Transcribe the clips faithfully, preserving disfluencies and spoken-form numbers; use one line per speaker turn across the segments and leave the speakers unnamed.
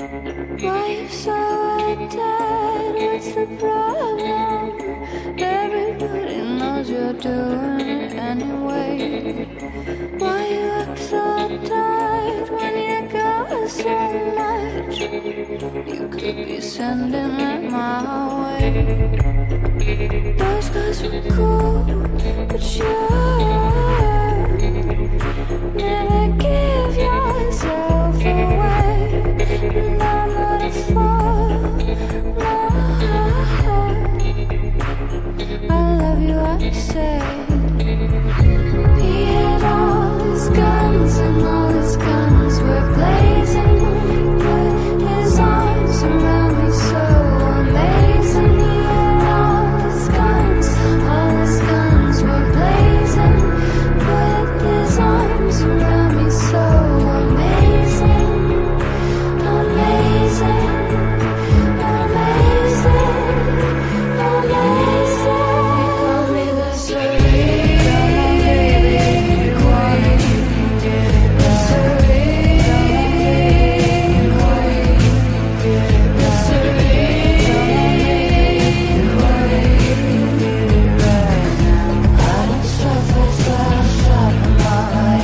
Why you so uptight? What's the problem? Everybody knows you're doing it anyway. Why you act so uptight when you got so much? You could be sending it my way. Those guys were cool, but you never give yourself away. And I'm not a fool, no. I love you, I say. He had all his guns and all his guns were blazing. Put his arms around me so amazing. He had all his guns, all his guns were blazing. Put his arms around me so amazing. Amazing, amazing, amazing. You call me the serene, baby, quiet. The serene, quiet. The serene, quiet. I don't suffer fast, I'm my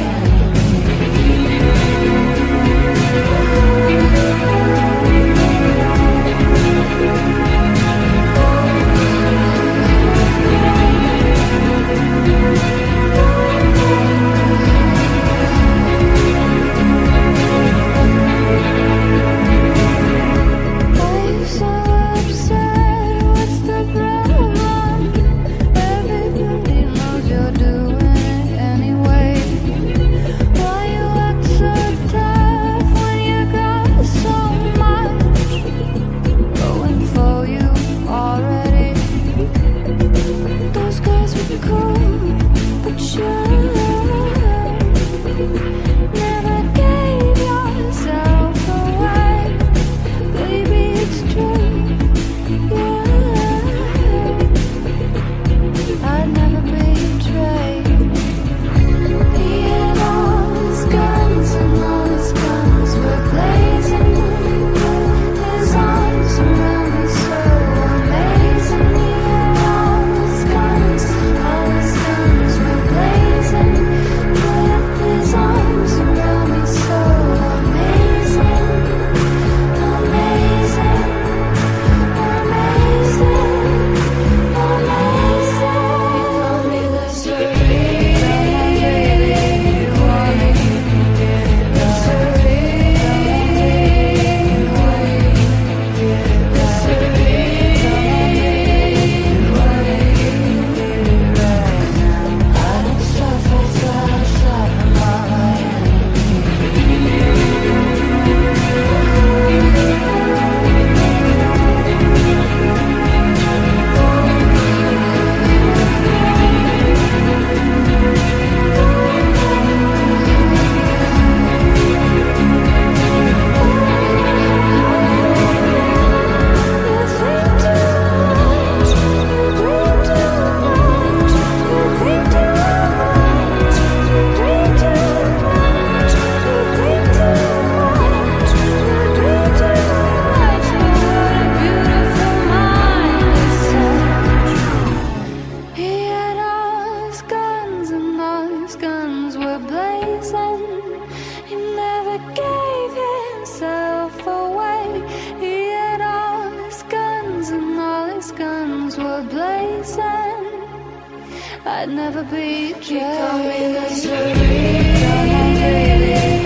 I'd never be. You call me the serene, baby.